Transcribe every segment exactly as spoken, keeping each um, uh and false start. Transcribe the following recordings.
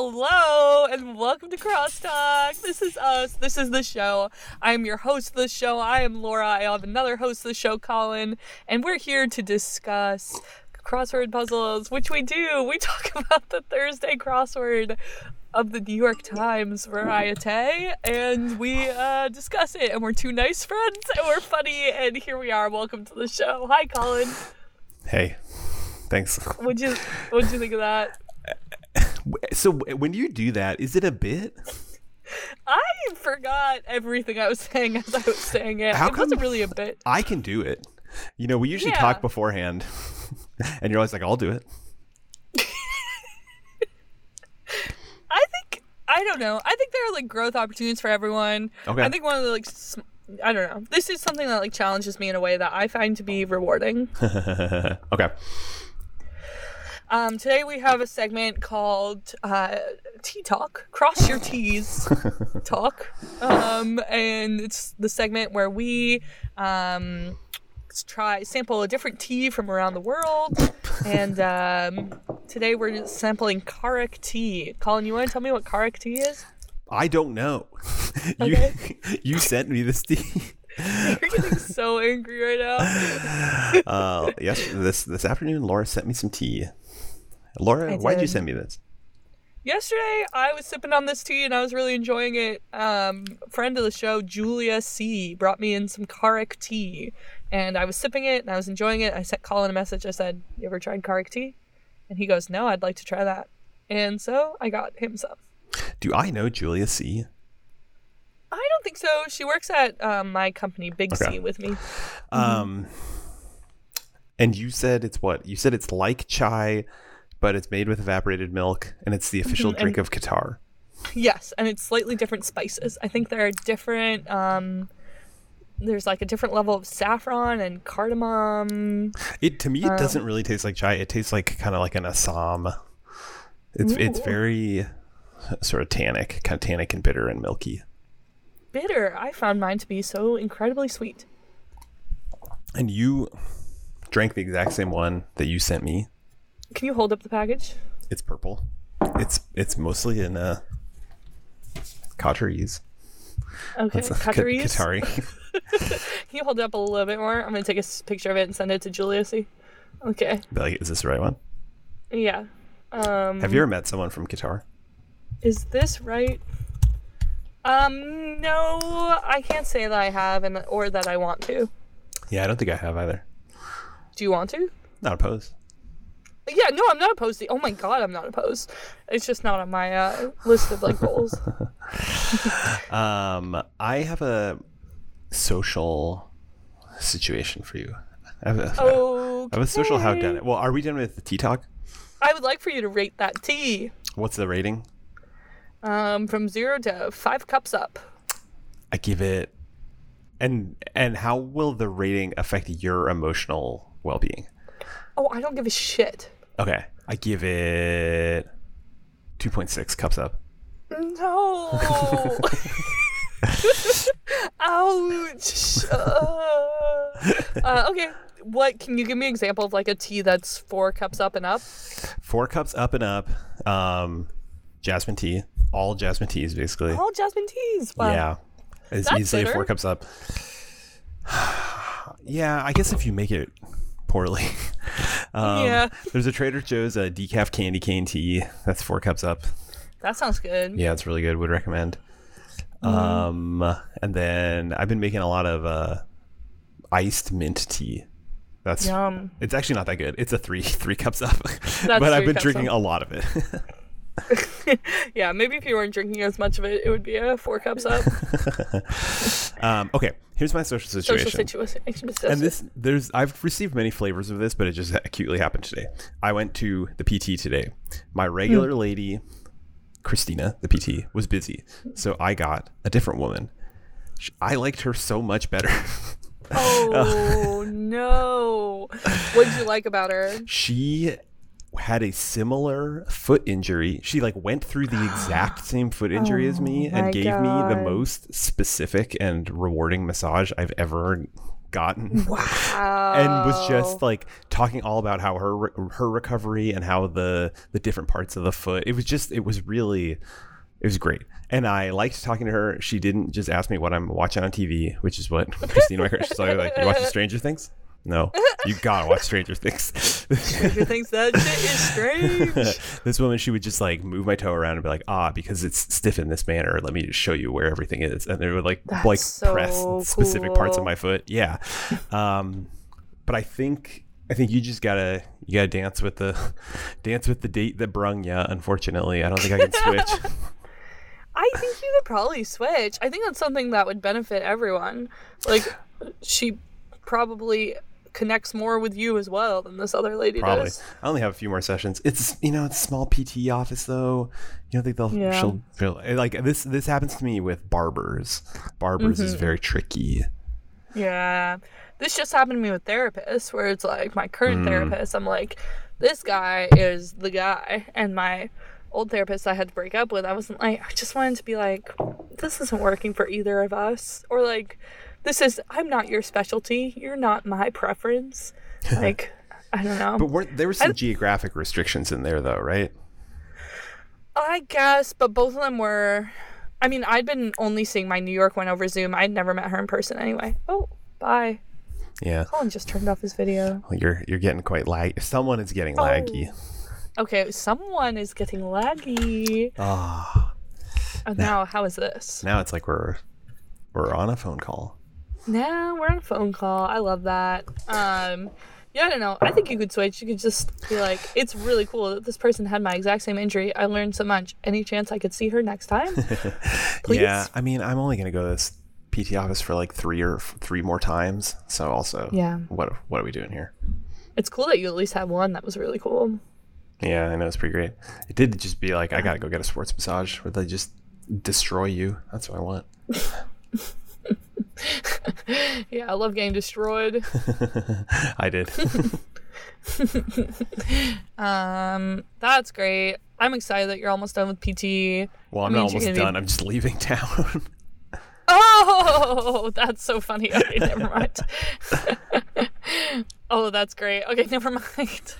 Hello and welcome to Crosstalk. This is us. This is the show. I am your host of the show. I am Laura. I have another host of the show, Colin, and we're here to discuss crossword puzzles, which we do. We talk about the Thursday crossword of the New York Times variety, and we uh, discuss it, and we're two nice friends, and we're funny, and here we are. Welcome to the show. Hi, Colin. Hey, thanks. What'd you What'd you think of that? So when you do that, is it a bit? I forgot everything I was saying as I was saying it. How it come wasn't really a bit. I can do it. You know, we usually Yeah. talk beforehand, and you're always like, I'll do it. I think, I don't know. I think there are like growth opportunities for everyone. Okay. I think one of the like, sm- I don't know. This is something that like challenges me in a way that I find to be rewarding. Okay. Um, today we have a segment called uh, Tea Talk, Cross Your T's Talk, um, and it's the segment where we um, try sample a different tea from around the world, and um, today we're sampling Karack tea. Colin, you want to tell me what Karack tea is? I don't know. Okay. You you sent me this tea. You're getting so angry right now. uh, yes, this this afternoon, Laura sent me some tea. Laura, I why'd you did. send me this? Yesterday, I was sipping on this tea and I was really enjoying it. Um, friend of the show, Julia C, brought me in some Karack tea, and I was sipping it and I was enjoying it. I sent Colin a message. I said, "You ever tried Karack tea?" And he goes, "No, I'd like to try that." And so I got him some. Do I know Julia C? I don't think so. She works at um, my company, Big Okay. C, with me. Um, and you said it's what? You said it's like chai, but it's made with evaporated milk, and it's the official Mhm, drink and- of Qatar. Yes, and it's slightly different spices. I think there are different. Um, there's like a different level of saffron and cardamom. It to me, it Um, doesn't really taste like chai. It tastes like kind of like an Assam. It's it's Ooh. very sort of tannic, kind of tannic and bitter and milky. Bitter. I found mine to be so incredibly sweet. And you drank the exact same one that you sent me. Can you hold up the package? It's purple. It's it's mostly in uh, Qataris. Okay, That's a Qataris. Qatari. Can you hold it up a little bit more? I'm gonna take a s- picture of it and send it to Julia. See. Okay. Be like, is this the right one? Yeah. Um. Have you ever met someone from Qatar? Is this right? Um. No, I can't say that I have, and or that I want to. Yeah, I don't think I have either. Do you want to? Not opposed. Yeah. No, I'm not opposed to. Oh my god, I'm not opposed. It's just not on my uh, list of like goals. Um, I have a social situation for you. I have a, Okay. I have a social how done it. Well, are we done with the tea talk? I would like for you to rate that tea. What's the rating? Um, from zero to five cups up. I give it. And and how will the rating affect your emotional well-being? Oh, I don't give a shit. Okay, I give it two point six cups up. No. Ouch. Uh, uh, okay. What can you give me an example of like a tea that's four cups up and up? Four cups up and up. Um, jasmine tea. All jasmine teas, basically. All jasmine teas. Wow. Yeah, it's That's easily bitter. four cups up. Yeah, I guess if you make it poorly. um, Yeah. There's a Trader Joe's uh, decaf candy cane tea. That's four cups up. That sounds good. Yeah, it's really good. Would recommend. Mm. Um, and then I've been making a lot of uh, iced mint tea. That's Yum. It's actually not that good. It's a three three cups up, but I've three been cups drinking up. a lot of it. Yeah, maybe if you weren't drinking as much of it, it would be a four cups up. um, okay, here's my social situation. Social situation. And this, there's, I've received many flavors of this, but it just acutely happened today. I went to the P T today. My regular Hmm. lady, Christina, the P T, was busy, so I got a different woman. Sh- I liked her so much better. Oh no! What did you like about her? She had a similar foot injury. She like went through the exact same foot injury as me Oh my and gave me the God. most specific and rewarding massage I've ever gotten. Wow. And was just like talking all about how her re- her recovery and how the the different parts of the foot. It was just it was really it was great. And I liked talking to her. She didn't just ask me what I'm watching on T V, which is what Christine my she's always like, you watching Stranger Things? No, you gotta watch Stranger Things. Stranger Things, that shit is strange. This woman, she would just like move my toe around and be like, ah, because it's stiff in this manner, let me just show you where everything is. And they would like That's like so press specific parts of cool. my foot. Yeah. Um, but I think I think you just gotta you gotta dance with the dance with the date that brung ya. Unfortunately, I don't think I can switch. I think you could probably switch. I think that's something that would benefit everyone. Like, she probably connects more with you as well than this other lady Probably. does. I only have a few more sessions. It's you know, it's a small P T office though. You don't think they'll Yeah. she'll feel like this this happens to me with barbers. Barbers is very tricky. Yeah. This just happened to me with therapists, where it's like my current therapist, I'm like, this guy is the guy. And my old therapist I had to break up with, I wasn't like, I just wanted to be like, this isn't working for either of us. Or like, this is, I'm not your specialty. You're not my preference. Like, I don't know. But weren't, there were some I- geographic restrictions in there though, right? I guess, but both of them were, I mean, I'd been only seeing my New York one over Zoom. I'd never met her in person anyway. Oh, bye. Yeah. Colin just turned off his video. Well, you're you're getting quite lag. Someone is getting laggy. Okay, someone is getting laggy. Ah. Oh, now, how is this? Now it's like we're we're on a phone call. Now we're on a phone call. I love that. Um, yeah, I don't know. I think you could switch. You could just be like, it's really cool that this person had my exact same injury. I learned so much. Any chance I could see her next time? Please? Yeah, I mean, I'm only gonna go to this P T office for like three or f- three more times. So also, Yeah. what what are we doing here? It's cool that you at least had one. That was really cool. Yeah, I know, it's pretty great. It did just be like, I gotta go get a sports massage where they just destroy you. That's what I want. Yeah, I love getting destroyed. I did. Um, that's great. I'm excited that you're almost done with P T. Well, I'm I mean, not you're almost gonna be- done. I'm just leaving town. Oh, that's so funny. Okay, never mind. Oh, that's great. Okay, never mind.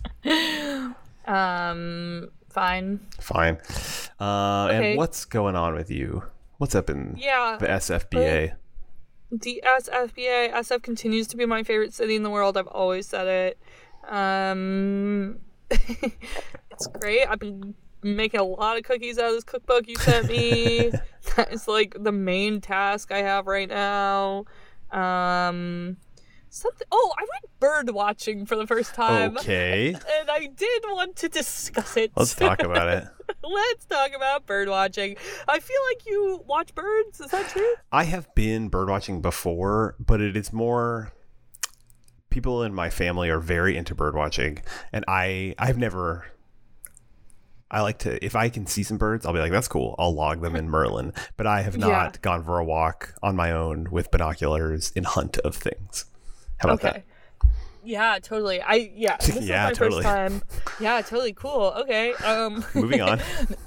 um, fine. Fine. Uh, Okay. And what's going on with you? What's up in Yeah. the S F B A? The S F B A, S F continues to be my favorite city in the world. I've always said it. Um, it's great. I've been making a lot of cookies out of this cookbook you sent me. That is like the main task I have right now. Um, something. Oh, I went bird watching for the first time. Okay. And I did want to discuss it. Let's talk about it. Let's talk about bird watching. I feel like you watch birds. Is that true? I have been bird watching before, but it is more people in my family are very into bird watching, and I I've never I like to, if I can see some birds, I'll be like, that's cool. I'll log them in Merlin. But I have not Yeah. gone for a walk on my own with binoculars in hunt of things. How about Okay. Yeah, totally. I yeah. This is Yeah, my totally. first time. Yeah, totally cool. Okay. Um that? Moving on.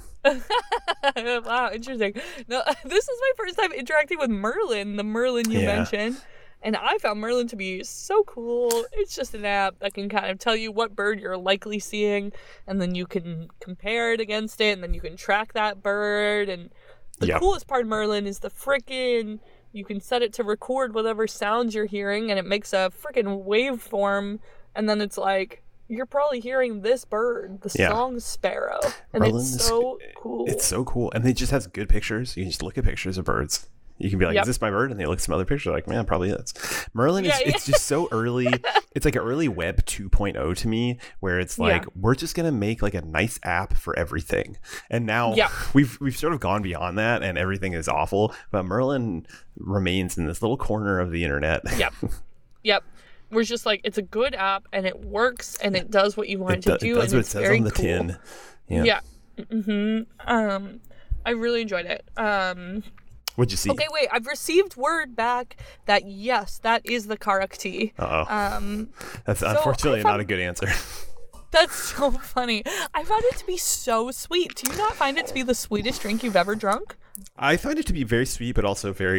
Wow, interesting. No, this is my first time interacting with Merlin, the Merlin you Yeah. mentioned. And I found Merlin to be so cool. It's just an app that can kind of tell you what bird you're likely seeing, and then you can compare it against it, and then you can track that bird. And the Yep. coolest part of Merlin is the frickin' you can set it to record whatever sounds you're hearing, and it makes a frickin' waveform, and then it's like, you're probably hearing this bird, the Yeah. song sparrow. And Merlin it's is- so cool. It's so cool. And it just has good pictures. You can just look at pictures of birds. You can be like, Yep. is this my bird? And they look at some other picture like, man, probably is. Merlin is Yeah, yeah. it's just so early. It's like an early web two point oh to me, where it's like, Yeah. we're just gonna make like a nice app for everything. And now Yep. we've we've sort of gone beyond that and everything is awful. But Merlin remains in this little corner of the internet. Yep. Yep. We're just like, it's a good app, and it works, and it does what you want it, It, to do- it do, does and what it it's says very on the cool. tin. Yeah. Yeah. hmm Um, I really enjoyed it. Um, What'd you see? okay, wait. I've received word back that yes, that is the Karakti. Uh oh. Um, That's I unfortunately found- not a good answer. that's so funny. I found it to be so sweet. Do you not find it to be the sweetest drink you've ever drunk? I find it to be very sweet, but also very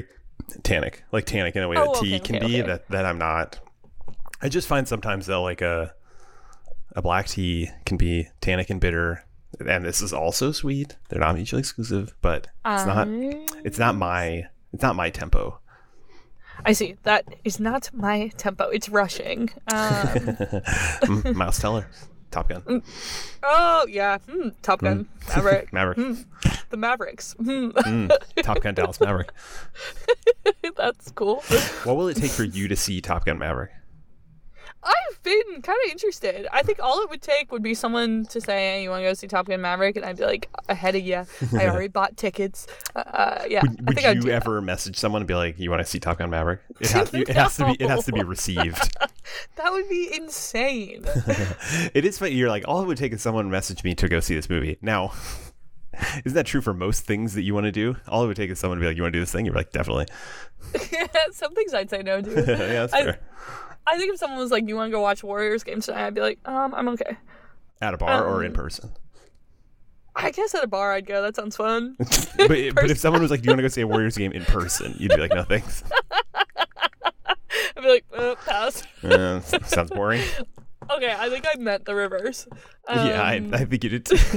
tannic, like tannic in a way Oh, that tea okay, can okay, be. okay. That that I'm not. I just find sometimes though, like a a black tea can be tannic and bitter, and this is also sweet. They're not mutually exclusive, but it's not. It's not my. It's not my tempo. I see. That is not my tempo. It's rushing. Um, Miles Teller, Top Gun. oh yeah, hmm, Top Gun, Mm. Maverick, Maverick. Hmm, the Mavericks. Hmm. Mm. Top Gun Dallas Maverick. That's cool. What will it take for you to see Top Gun Maverick? I've been kind of interested. I think all it would take would be someone to say, hey, you want to go see Top Gun Maverick? And I'd be like, ahead of you. I already bought tickets. Uh, yeah. Would, I would think I'd you do ever message someone and be like, you want to see Top Gun Maverick? It has, to, it has to be. It has to be received. That. That would be insane. It is funny. You're like, all it would take is someone message me to go see this movie. Now, isn't that true for most things that you want to do? All it would take is someone to be like, you want to do this thing? You're like, definitely. Some things I'd say no to. Yeah, that's I, fair. I think if someone was like, you want to go watch Warriors games tonight? I'd be like, um, I'm okay. At a bar um, or in person? I guess at a bar I'd go. That sounds fun. but, but if someone was like, do you want to go see a Warriors game in person? You'd be like, no, thanks. I'd be like, uh, pass. Uh, sounds boring. Okay, I think I meant the reverse. Um, yeah, I, I think you did too.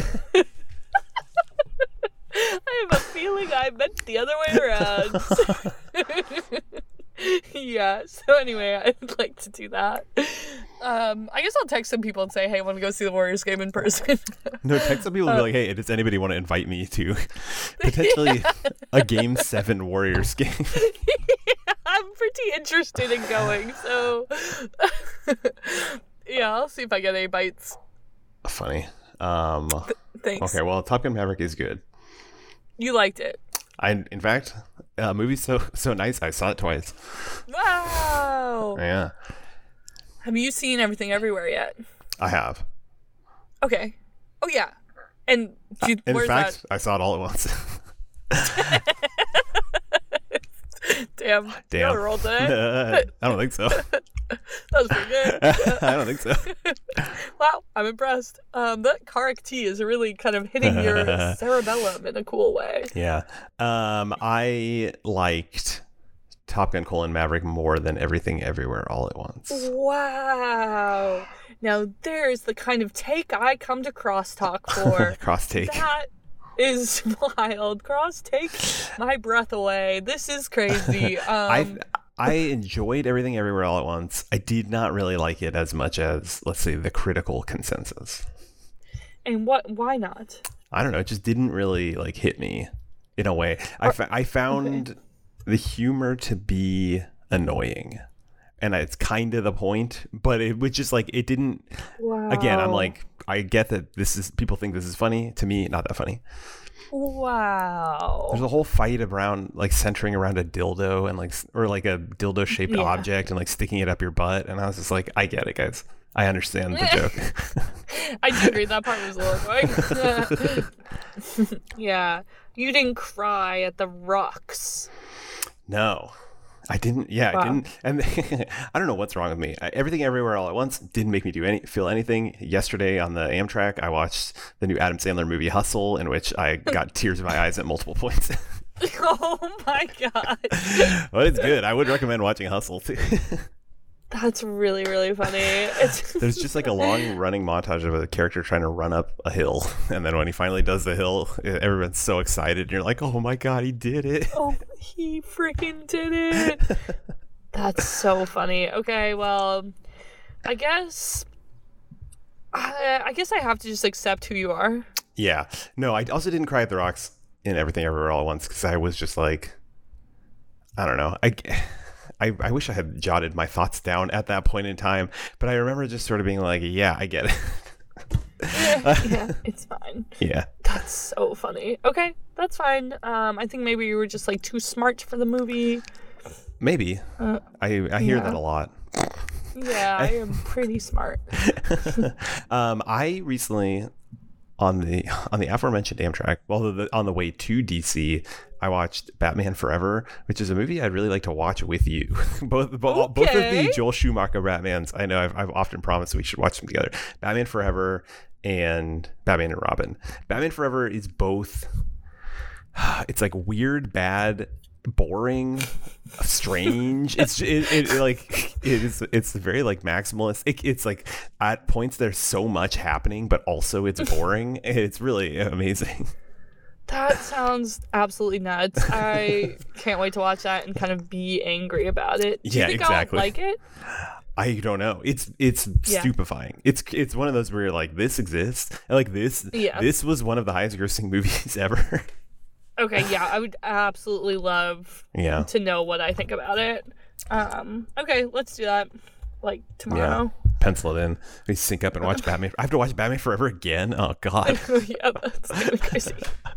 I have a feeling I meant the other way around. Yeah, so anyway, I'd like to do that. Um, I guess I'll text some people and say, hey, I want to go see the Warriors game in person. No, text some people and be like, hey, does anybody want to invite me to potentially yeah. a game seven Warriors game? Yeah, I'm pretty interested in going, so yeah, I'll see if I get any bites. Funny. Um, Th- thanks. Okay, well, Top Gun Maverick is good. You liked it. I, in fact, uh, movie's so so nice. I saw it twice. Wow. Yeah. Have you seen Everything Everywhere yet? I have. Okay. Oh yeah. And do you, In where's fact, I saw it all at once. that? Damn. Damn. You on a roll today? I don't think so. That was pretty good. I don't think so. Wow, I'm impressed. Um, that Karak tea is really kind of hitting your cerebellum in a cool way. Yeah. Um, I liked Top Gun colon Maverick more than Everything Everywhere All at Once. Wow. Now there's the kind of take I come to Crosstalk for. Cross take. That is wild. Cross take my breath away. This is crazy. Um, I I enjoyed Everything Everywhere All at Once. I did not really like it as much as, let's say, the critical consensus. and what? Why not? I don't know. It just didn't really like hit me in a way. I, fa- I found okay. the humor to be annoying, and it's kind of the point. But it was just like it didn't. Wow. Again, I'm like, I get that this is people think this is funny. To me, not that funny. Wow. There's a whole fight around like centering around a dildo and like or like a dildo shaped yeah. object and like sticking it up your butt, and I was just like, I get it, guys. I understand the joke. I do agree that part was a little annoying. Yeah. You didn't cry at the rocks. No. I didn't. Yeah, wow. I didn't. And I don't know what's wrong with me. I, Everything Everywhere All at Once didn't make me do any feel anything. Yesterday on the Amtrak, I watched the new Adam Sandler movie Hustle, in which I got tears in my eyes at multiple points. Oh my god! But it's good. I would recommend watching Hustle too. That's really, really funny. It's There's just like a long running montage of a character trying to run up a hill. And then when he finally does the hill, everyone's so excited. And you're like, oh my God, he did it. Oh, he freaking did it. That's so funny. Okay, well, I guess, I, I guess I have to just accept who you are. Yeah. No, I also didn't cry at the rocks in Everything Everywhere All at Once because I was just like, I don't know. I... I, I wish I had jotted my thoughts down at that point in time, but I remember just sort of being like, yeah, I get it. yeah, yeah, it's fine. Yeah. That's so funny. Okay, that's fine. Um, I think maybe you were just like too smart for the movie. Maybe. Uh, I, I hear yeah. that a lot. Yeah, I am pretty smart. um, I recently... On the on the aforementioned Amtrak, well, the, on the way to D C, I watched Batman Forever, which is a movie I'd really like to watch with you. both both, okay. both of the Joel Schumacher Batmans. I know I've, I've often promised we should watch them together. Batman Forever and Batman and Robin. Batman Forever is both. It's like weird, bad, boring, strange. It's it, it, it like it is it's very like maximalist. It, it's like at points there's so much happening, but also it's boring. It's really amazing. That sounds absolutely nuts. I can't wait to watch that and kind of be angry about it. Do you Yeah, think exactly. I'll like it? I don't know. It's it's Yeah. stupefying. It's it's one of those where you're like, this exists. And like this Yeah. this was one of the highest grossing movies ever. Okay, yeah, I would absolutely love Yeah. to know what I think about it. Um, okay, let's do that. Like tomorrow. Pencil it in. We sync up and watch Batman. I have to watch Batman Forever again. Oh God. Yeah, that's gonna be crazy.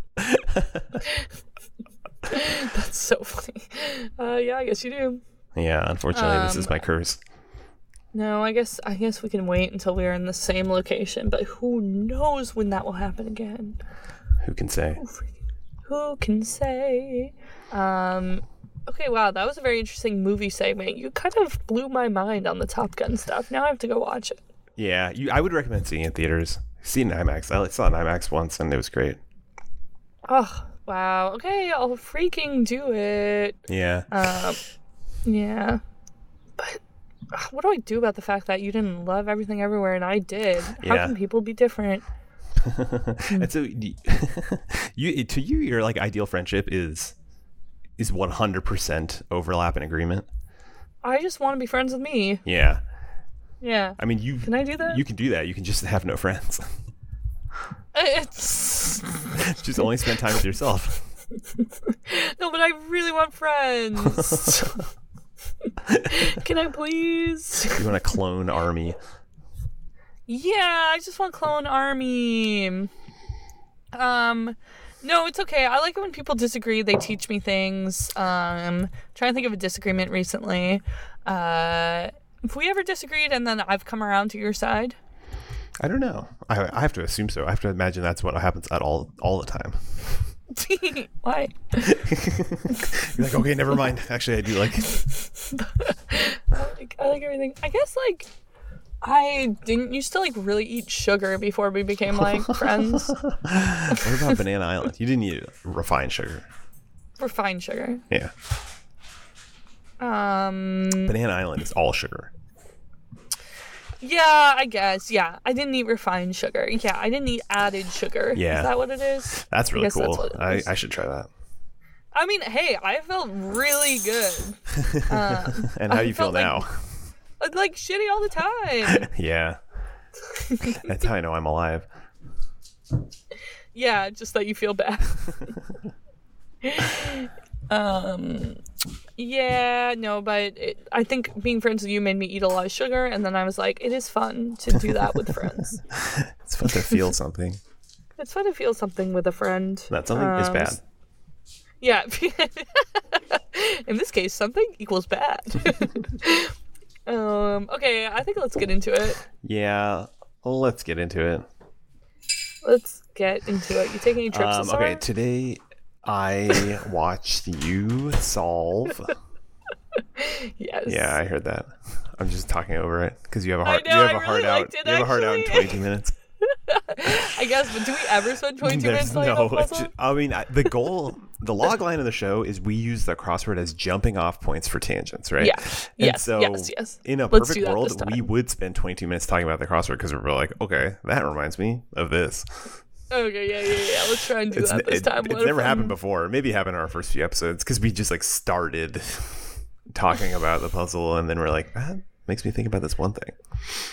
That's so funny. Uh, yeah, I guess you do. Yeah. Unfortunately, this Um, is my curse. No, I guess I guess we can wait until we're in the same location, but who knows when that will happen again? Who can say? Who freaking- Who can say? Um, okay, wow, that was a very interesting movie segment. You kind of blew my mind on the Top Gun stuff. Now I have to go watch it. Yeah. You. I would recommend seeing it in theaters. See it in IMAX. I saw it in IMAX once, and it was great. Oh, wow. Okay, I'll freaking do it. Yeah. Um, yeah. But uh, what do I do about the fact that you didn't love Everything Everywhere and I did? How Yeah. can people be different? And so you to you your like ideal friendship is is one hundred percent overlap and agreement. I just want to be friends with me. Yeah. Yeah. I mean, you Can I do that? You can do that. You can just have no friends. It's... Just only spend time with yourself. No, but I really want friends. Can I please? You want a clone army. Yeah, I just want Clone Army. Um, no, it's okay. I like it when people disagree. They teach me things. Um, trying to think of a disagreement recently. Uh, have we ever disagreed and then I've come around to your side? I don't know. I, I have to assume so. I have to imagine that's what happens at all all the time. Why? You're like, okay, never mind. Actually, I do like it. I like, I like everything. I guess, like, I didn't used to, like, really eat sugar before we became, like, friends. What about Banana Island? You didn't eat refined sugar. Refined sugar. Yeah. Um, Banana Island is all sugar. yeah, I guess. Yeah, I didn't eat refined sugar. Yeah, I didn't eat added sugar. Yeah. Is that what it is? That's really guess that's cool. what it I, is. I should try that. I mean, hey, I felt really good. Um, And how I do you feel felt like- now? like shitty all the time. Yeah. That's how I know I'm alive. Yeah, just that you feel bad. um, yeah, no, but it, I think being friends with you made me eat a lot of sugar, and then I was like, it is fun to do that with friends. It's fun to feel something. It's fun to feel something with a friend. That something is Um, bad. Yeah. In this case, something equals bad. um, okay, I think let's get into it. Yeah. Well, let's get into it. Let's get into it. You taking any trips Um, this okay, summer? today I watched you solve. Yes. Yeah, I heard that. I'm just talking over it because you have a I hard, know, you have I a hard really out. liked it, You have a hard out in actually. twenty-two minutes. I guess, but do we ever spend twenty-two minutes There's playing no. a puzzle? ju- I mean, I- the goal, the log line of the show is we use the crossword as jumping off points for tangents, right? Yeah. And Yes, so yes, yes. in a Let's perfect do that world, this time. we would spend twenty-two minutes talking about the crossword because we're like, okay, that reminds me of this. Okay, yeah, yeah, yeah. Let's try and do It's, that this it- time. it's What never if, happened um, before. Maybe it happened in our first few episodes because we just like started talking about the puzzle and then we're like, that makes me think about this one thing.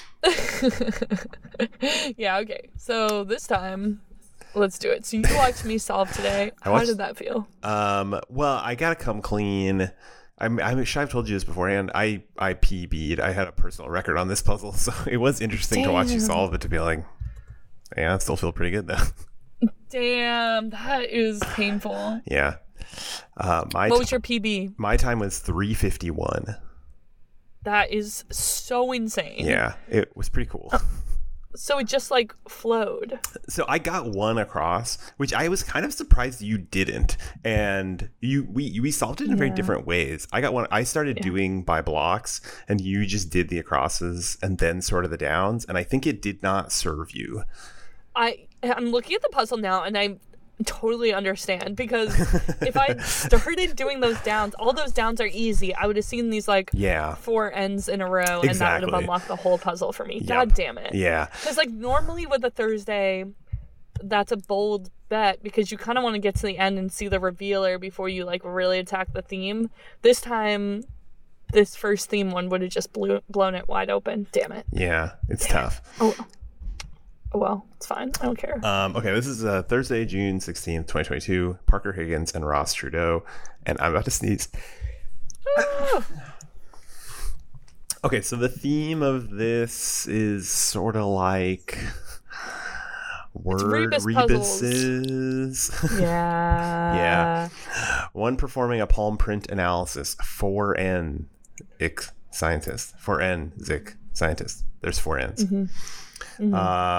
Yeah, okay. So this time, let's do it. So you watched me solve today. How watched- did that feel? Um, well, I gotta come clean. I'm, I'm sure I've told you this beforehand. I, I P B'd. I had a personal record on this puzzle, so it was interesting to watch you Damn. solve it to be like, yeah, I still feel pretty good though. Damn, that is painful. Yeah. Uh, my What t- was your P B? my time was three fifty-one. That is so insane. Yeah, it was pretty cool. So it just like flowed. So I got one across, which I was kind of surprised you didn't. And you we we solved it in very Yeah. different ways. I got one I started doing by blocks and you just did the acrosses and then sort of the downs, and I think it did not serve you. I I'm looking at the puzzle now, and I totally understand, because if I started doing those downs, all those downs are easy. I would have seen these like yeah. four ends in a row, Exactly. and that would have unlocked the whole puzzle for me. Yep. God damn it. Yeah. Because like normally with a Thursday, that's a bold bet because you kind of want to get to the end and see the revealer before you like really attack the theme. This time, this first theme one would have just blew, blown it wide open. Damn it. Yeah, it's tough. Oh. Oh, well, it's fine. I don't care. Um, okay, this is uh, Thursday, June sixteenth, twenty twenty-two. Parker Higgins and Ross Trudeau. And I'm about to sneeze. Oh. Okay, so the theme of this is sort of like word Rebus rebuses. Yeah. Yeah. One performing a palm print analysis. four N ic scientist. four N zic scientist. There's four N's. Mm-hmm. Mm-hmm.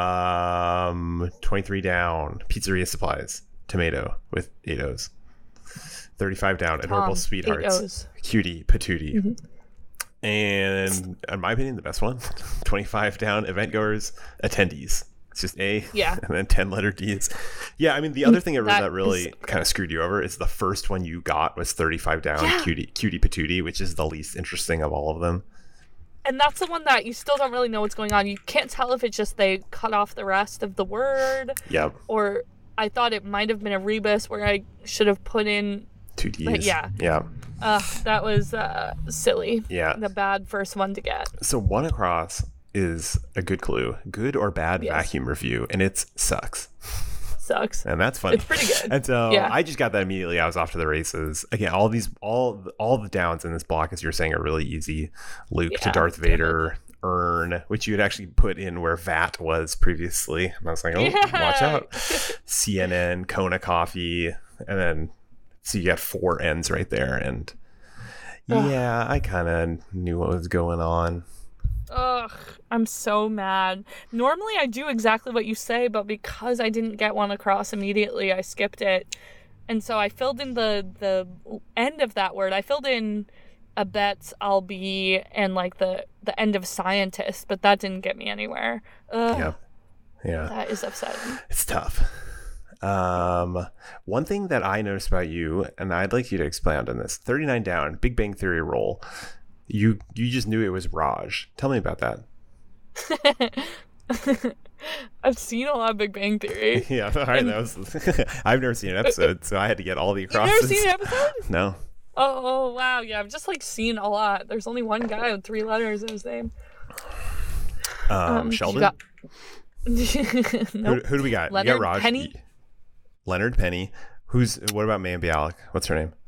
Um, twenty-three down. Pizzeria supplies. Tomato with eight O's. thirty-five down. Adorable Tom, sweethearts. eight O's. Cutie patootie. Mm-hmm. And in my opinion, the best one. twenty-five down. Event goers. Attendees. It's just A. Yeah. And then ten letter D's. Yeah, I mean, the other thing that, That that really is- kind of screwed you over is the first one you got was thirty-five down. Yeah. Cutie, cutie patootie, which is the least interesting of all of them. And that's the one that you still don't really know what's going on. You can't tell if it's just they cut off the rest of the word, Yep. or I thought it might have been a rebus where I should have put in. Two D's. But yeah. Yeah. Uh, that was uh, silly. Yeah. The bad first one to get. So one across is a good clue, good or bad Yes. vacuum review, and it sucks. Sucks. And that's funny. It's pretty good. And so Yeah. I just got that immediately. I was off to the races. Again, all these, all all the downs in this block, as you were saying, are really easy. Luke to Yeah, Darth damn it. Vader, Urn, which you had actually put in where V A T was previously. And I was like, oh, Yeah. watch out. C N N, Kona Coffee, and then so you got four N's right there. And yeah, I kind of knew what was going on. Ugh, I'm so mad. Normally I do exactly what you say, but because I didn't get one across immediately, I skipped it. And so I filled in the the end of that word. I filled in a bet I'll be and like the the end of scientist, but that didn't get me anywhere. Ugh, Yeah. Yeah. that is upsetting. It's tough. Um, one thing that I noticed about you, and I'd like you to expound on this: thirty-nine down, Big Bang Theory roll. You you just knew it was Raj. Tell me about that. I've seen a lot of Big Bang Theory. Yeah, all right. That was. I've never seen an episode, so I had to get all the You've acrosses. never seen an episode? No. Oh, oh wow, yeah, I've just like seen a lot. There's only one guy with three letters in his name. Um, Um, you Sheldon. got- Who, nope. who do we got? Leonard you got Raj. Penny? Leonard Penny. Who's? What about May Bialik? What's her name?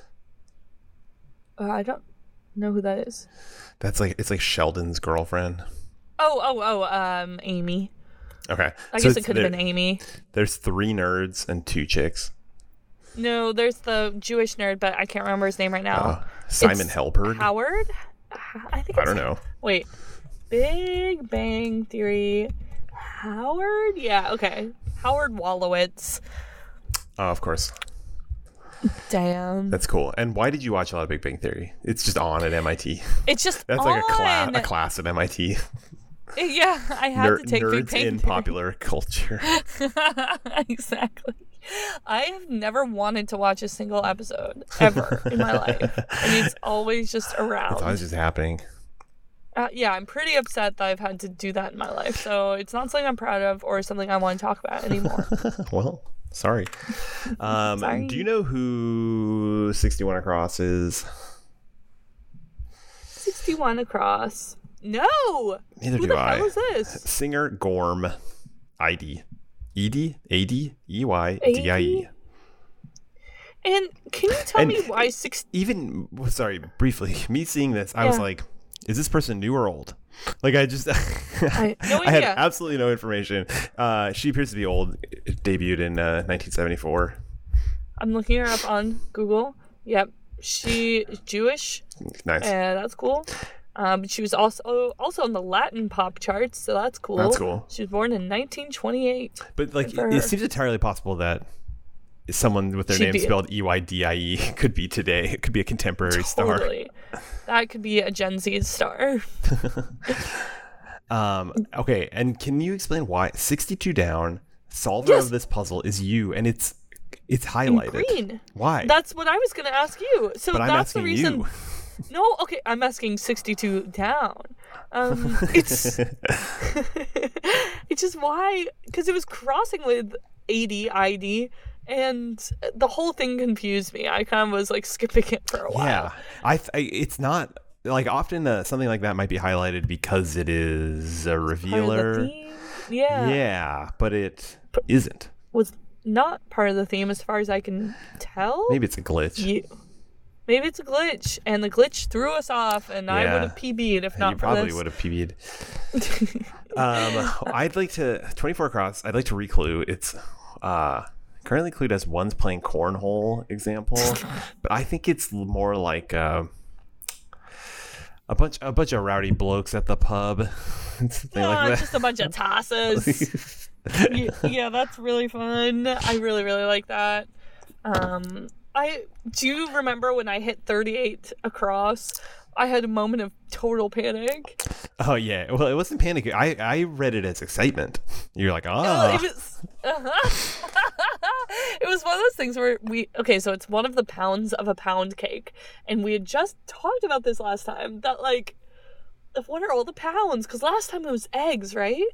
Uh, I don't know who that is. That's like it's like Sheldon's girlfriend. Oh, oh, oh, um, Amy. Okay. I So guess it it's- could have there- been Amy. There's three nerds and two chicks. No, there's the Jewish nerd, but I can't remember his name right now. Uh, Simon It's Helberg. Howard? I think I it's don't know. Wait. Big Bang Theory. Howard? Yeah, okay. Howard Wolowitz. Oh, of course. Damn. That's cool. And why did you watch a lot of Big Bang Theory? It's just on at M I T. It's just That's like a class, on. a class at M I T. Yeah, I had Ner- to take Big nerds Bang in Theory. popular culture. Exactly. I have never wanted to watch a single episode ever in my life, and it's always just around. It's always just happening. Uh, yeah, I'm pretty upset that I've had to do that in my life. So it's not something I'm proud of or something I want to talk about anymore. Well, sorry. Um, Sorry. Do you know who sixty-one Across is? sixty-one across. No. Neither Who do the I. hell is this? Singer Gorm I D. E D? A D? E Y D I E. And can you tell And- me why six? Even, sorry, briefly, me seeing this, I was Yeah. like, is this person new or old? Like, I just, I- no I had idea. absolutely no information. Uh, she appears to be old. It debuted in uh, nineteen seventy-four. I'm looking her up on Google. Yep, she is Jewish. Nice. And that's cool. Um, she was also also on the Latin pop charts, so that's cool. That's cool. She was born in nineteen twenty-eight. But like, Good for it, her. it seems entirely possible that someone with their She'd name be- spelled E Y D I E could be today. It could be a contemporary star. Totally. That could be a Gen Z star. Um, okay, and can you explain why sixty-two down, solver Yes. of this puzzle is you, and it's It's in highlighted. green. Why? That's what I was going to ask you. So but I'm that's the asking reason. you. No, okay, I'm asking sixty-two down. Um, it's it's just why, because it was crossing with eighty I D, and the whole thing confused me. I kind of was like skipping it for a while. Yeah, I, I it's not like often uh, something like that might be highlighted because it is a Part of the revealer. theme? Yeah. Yeah, but it isn't. Was not part of the theme as far as I can tell. Maybe it's a glitch. You. Maybe it's a glitch, and the glitch threw us off, and I Yeah. would have P B'd if not you for probably this. would have P B'd. um, I'd like to twenty-four across. I'd like to reclue. It's uh, currently clued as one's playing cornhole example, but I think it's more like uh, a bunch a bunch of rowdy blokes at the pub. Something Yeah, like that. just a bunch of tosses. yeah, yeah, that's really fun. I really, really like that. Um, I do you remember when I hit thirty-eight across? I had a moment of total panic. Oh yeah. Well, it wasn't panic. I I read it as excitement. You're like, Oh, ah. it was. Uh-huh. It was one of those things where we okay. So it's one of the pounds of a pound cake, and we had just talked about this last time. That like, what are all the pounds? Because last time it was eggs, right?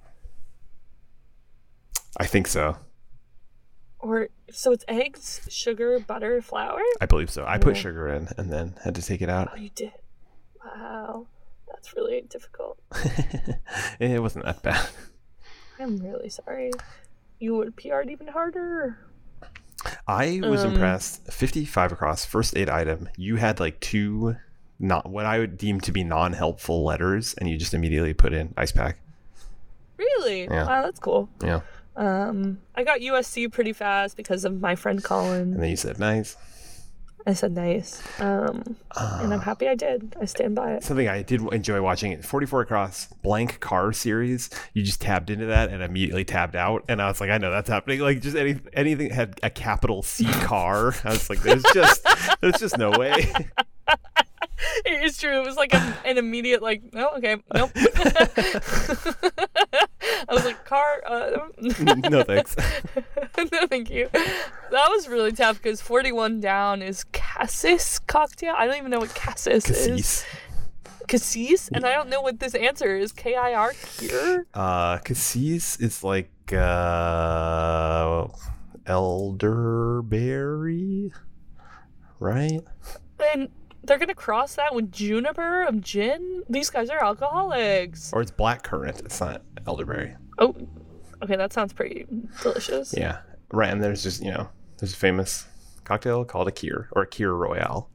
I think so. Or so it's eggs, sugar, butter, flour. I believe so. I put Yeah. sugar in and then had to take it out. Oh, you did. Wow, that's really difficult. It wasn't that bad. I'm really sorry. You would have P R'd even harder. I was Um, impressed. fifty-five across, first aid item. You had like two, not what I would deem to be non-helpful letters, and you just immediately put in ice pack. Really? Yeah. Wow, that's cool. Yeah, Um, I got U S C pretty fast because of my friend and Colin. then you said nice. I said nice. Um, and I'm happy I did. I stand by it. Something I did enjoy watching it. forty-four across blank car series. You just tabbed into that and immediately tabbed out, and I was like, I know that's happening. Like just any anything that had a capital C car. I was like, there's just there's just no way. It is true. It was like a, an immediate, like, no, okay, nope. I was like, car, uh, No thanks. no, thank you. That was really tough because forty-one down is Cassis cocktail. I don't even know what Cassis is. Cassis. Cassis? And I don't know what this answer is. K I R Cure? Uh, Cassis is like uh, elderberry, right? And they're going to cross that with juniper of gin? These guys are alcoholics. Or it's blackcurrant. It's not elderberry. Oh, okay, that sounds pretty delicious. Yeah, right. And there's just you know there's a famous cocktail called a Kir or a Kir Royale.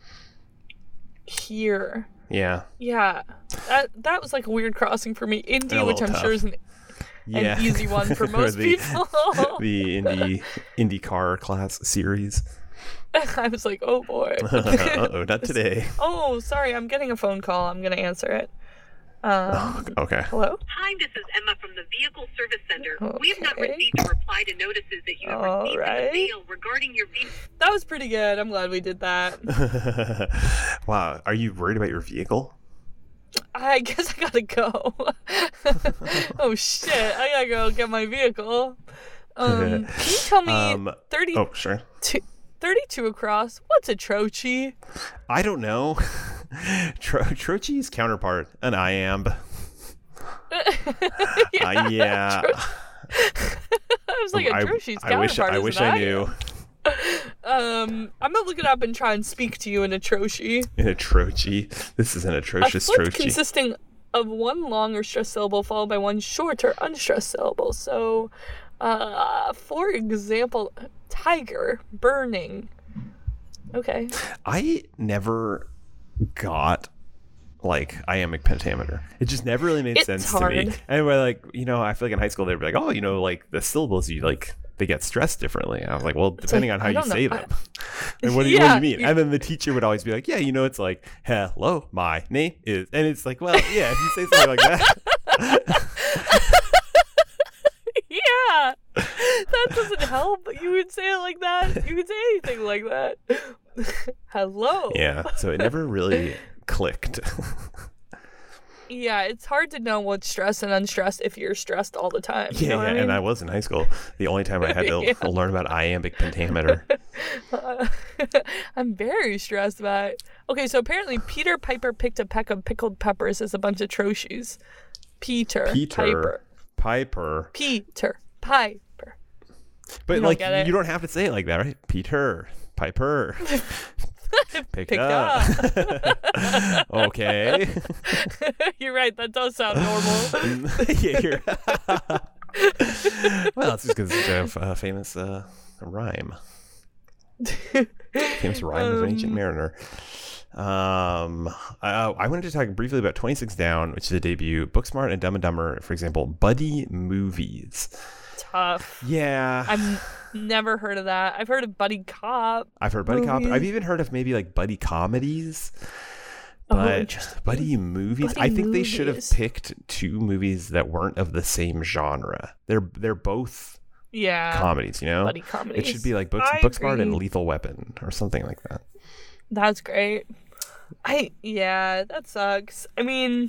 Here. Yeah. Yeah, that that was like a weird crossing for me. Indie, A which little I'm tough. sure is an, Yeah. an easy one for Or most the, people. the Indy IndyCar class series. I was like, oh boy. Uh-oh, not today. Oh, sorry, I'm getting a phone call. I'm gonna answer it. Um, Okay. hello? Hi, this is Emma from the Vehicle Service Center. We have not Okay. received a reply to notices that you have All received right. in the mail regarding your vehicle. That was pretty good. I'm glad we did that. Wow. Are you worried about your vehicle? I guess I gotta go. Oh shit, I gotta go get my vehicle. Um, can you tell me Um, thirty, Oh, sure. two, thirty-two across? What's a trochee? I don't know. Tro- Trochee's counterpart, an iamb. yeah, Uh, yeah. I was like, a I, trochee's I wish counterpart I is wish an I iamb. knew. Um, I'm gonna look it up and try and speak to you in a trochee. In a trochee. This is an A atrocious flip trochee. consisting of one long or stressed syllable followed by one short or unstressed syllable. So, uh, for example, tiger, burning. Okay. I never got like iambic pentameter. It just never really made It's sense to me. hard. And we're like, you know, I feel like in high school they'd be like, oh, you know, like the syllables you like they get stressed differently. And I was like, well, depending like, on how I you don't know. say I- them. And what do you, Yeah, what do you mean? you- And then the teacher would always be like, yeah, you know, it's like, hello, my name is, and it's like, well, yeah, if you say something like that. Yeah, that doesn't help. You would say it like that. You could say anything like that. Hello. Yeah, so it never really clicked. Yeah, it's hard to know what's stressed and unstressed if you're stressed all the time. You Yeah, know yeah, what I mean? and I was in high school. The only time I had to Yeah. learn about iambic pentameter. Uh, I'm very stressed about it. Okay, so apparently Peter Piper picked a peck of pickled peppers as a bunch of troches. Peter, Peter Piper. Piper. Peter Piper. But You don't like get it? you don't have to say it like that, right? Peter Piper. Pick, Pick up. Okay. You're right, that does sound normal. Yeah, you're well, it's just because it's a f- uh, famous uh, rhyme. Famous rhyme of an ancient Um, mariner. Um, I, I wanted to talk briefly about twenty-six Down, which is a debut. Booksmart and Dumb and Dumber, for example, buddy movies. Tough. Yeah, I've never heard of that. I've heard of Buddy Cop. I've heard buddy cop. movies. I've even heard of maybe like buddy comedies. Oh, But interesting. buddy movies, Buddy I think they should have movies. picked two movies that weren't of the same genre. They're they're both Yeah. comedies, you know. Buddy comedies. It should be like Books, I Booksmart and agree. Lethal Weapon or something like that. That's great. I yeah, that sucks. I mean,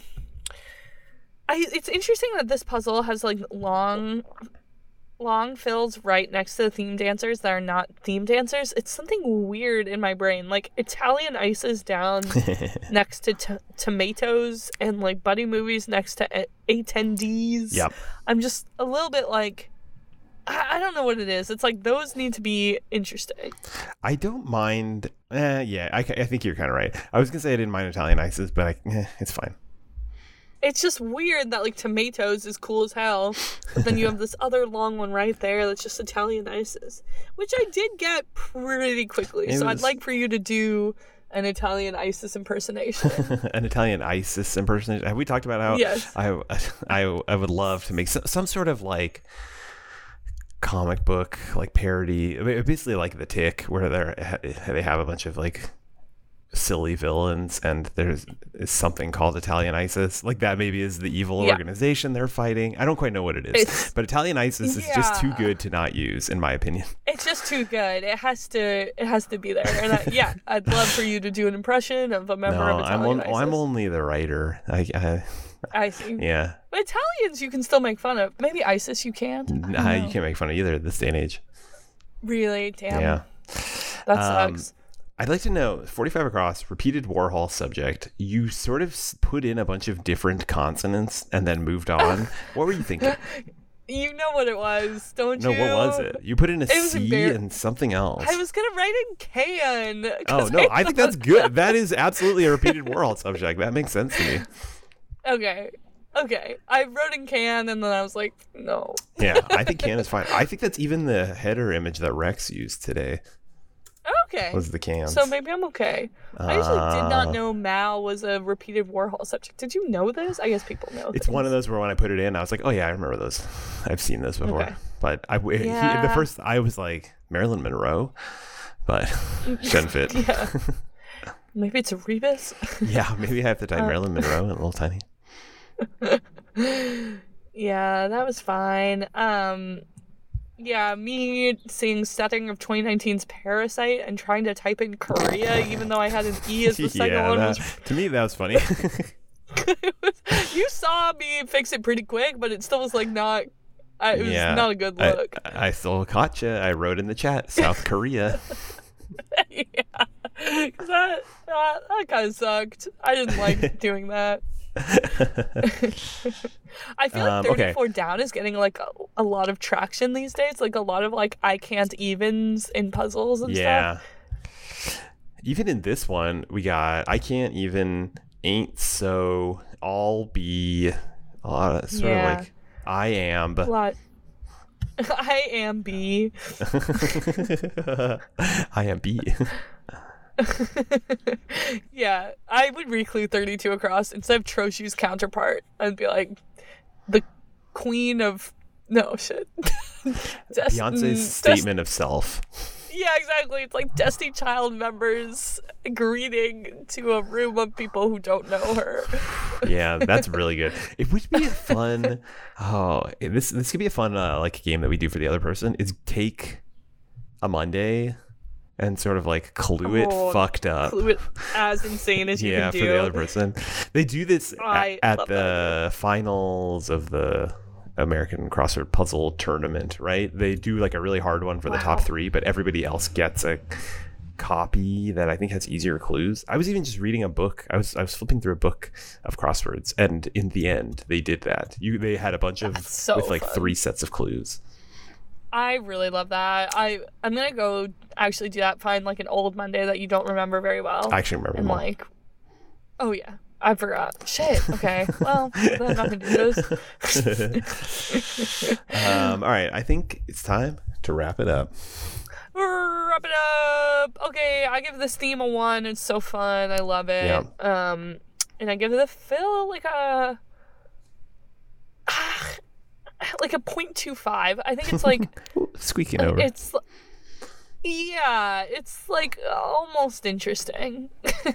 I it's interesting that this puzzle has like long long fills right next to the theme dancers that are not theme dancers. It's something weird in my brain. Like Italian ices down next to t- tomatoes and like buddy movies next to a- attendees. Yep. I'm just a little bit like I I don't know what it is. It's like those need to be interesting. I don't mind. Eh, yeah, I, I think you're kind of right. I was gonna say I didn't mind Italian ices, but I, eh, it's fine. It's just weird that like tomatoes is cool as hell, but then you have this other long one right there that's just Italian ices, which I did get pretty quickly. It so was- I'd like for you to do an Italian ISIS impersonation. An Italian ISIS impersonation. Have we talked about how Yes. I, I I would love to make some, some sort of like comic book like parody, I mean, basically like The Tick, where they're they have a bunch of like silly villains and there's is something called Italian ISIS, like that maybe is the evil Yeah. organization they're fighting. I don't quite know what it is, It's- but Italian ISIS is just too Yeah. good to not use, in my opinion. It's just too good. It has to. It has to be there. And I, yeah, I'd love for you to do an impression of a member No, of I'm Italian on, ISIS. I'm only the writer. I, I I see. yeah, But Italians, you can still make fun of. Maybe ISIS, you can't. I don't nah, you know. can't make fun of either at this day and age. Really, damn. Yeah. That Um, sucks. I'd like to know, forty-five across, repeated Warhol subject. You sort of s- put in a bunch of different consonants and then moved on. What were you thinking? You know what it was, don't No, you? what was it? You put in a It was C embar- and something else. I was gonna write in can. Oh, 'cause no, I think that's thought- good. That is absolutely a repeated Warhol subject. That makes sense to me. Okay. Okay. I wrote in can and then I was like, no. Yeah, I think can is fine. I think that's even the header image that Rex used today Okay. was the cans. So maybe I'm okay. I actually did Uh, not know Mal was a repeated Warhol subject. Did you know this? I guess people know. It's one of those where when I put it in, I was like, "Oh yeah, I remember those. I've seen this before." Okay. But I, he- the Yeah. first I was like Marilyn Monroe, but shouldn't fit. Yeah. Maybe it's a Rebus. Yeah, maybe I have to type Uh, Marilyn Monroe in a little tiny. Yeah, that was fine. Um, yeah, me seeing setting of twenty nineteen's Parasite and trying to type in Korea, even though I had an E as the second yeah, one. that- Was, to me that was funny. you saw me fix it pretty quick, but it still was like not. I, it was yeah, not a good I- look. I, still caught you. I wrote in the chat, South Korea. Yeah, 'cause that that, that kind of sucked. I didn't like doing that. I feel like Um, okay. thirty-four down is getting like a, a lot of traction these days. Like a lot of like I can't evens in puzzles and stuff. Yeah. Even in this one, we got I can't even ain't so all be a lot of sort Yeah. of like I am. A lot. I am B. I am B. Yeah, I would reclude thirty-two across instead of Troshu's counterpart. I'd be like the queen of no shit. Des- Beyonce's mm, statement of self. Des- yeah, exactly. It's like Destiny Child members greeting to a room of people who don't know her. Yeah, that's really good. It would be a fun. Oh, this this could be a fun uh, like game that we do for the other person. Is take a Monday and sort of like clue it Oh, fucked up. Clue it as insane as you Yeah, can do. for the other person. They do this I at, at love the finals of the American Crossword Puzzle Tournament, right? They do like a really hard one for the top Wow. three, but everybody else gets a copy that I think has easier clues. I was even just reading a book. I was I was flipping through a book of crosswords, and in the end, they did that. You they had a bunch of That's so with like fun. three sets of clues. I really love that. I I'm gonna go actually do that. Find like an old Monday that you don't remember very well. I actually remember and them all. like, oh yeah, I forgot. Shit. Okay. Well, then I'm not gonna do this. Um, all right, I think it's time to wrap it up. Wrap it up. Okay, I give this theme a one. It's so fun. I love it. Yeah. Um, and I give the fill like a like a point two five. I think it's like Squeaking over. it's yeah, it's like almost interesting.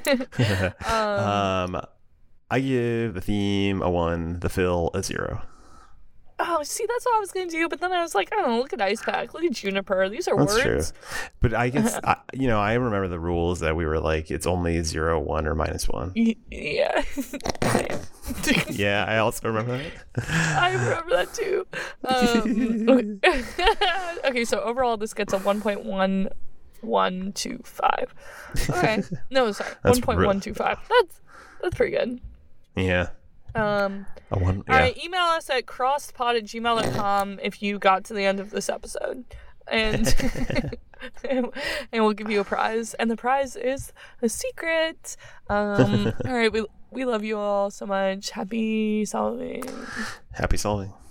um, I give the theme a one, the fill a zero. Oh, see, that's what I was gonna do, but then I was like, oh, look at Ice Pack, look at Juniper. These are That's words. true. But I guess, I, you know, I remember the rules that we were like, it's only zero, one, or minus one. Y- Yeah. Yeah, I also remember that. I remember that too. Um, okay. Okay, so overall, this gets a one point one one two five. Okay. No, sorry. That's one point one two five. That's that's pretty good. Yeah. Um, A one. All Yeah. right, email us at crosspod at gmail dot com if you got to the end of this episode. And, and we'll give you a prize. And the prize is a secret. Um, all right, we, we love you all so much. Happy solving. Happy solving.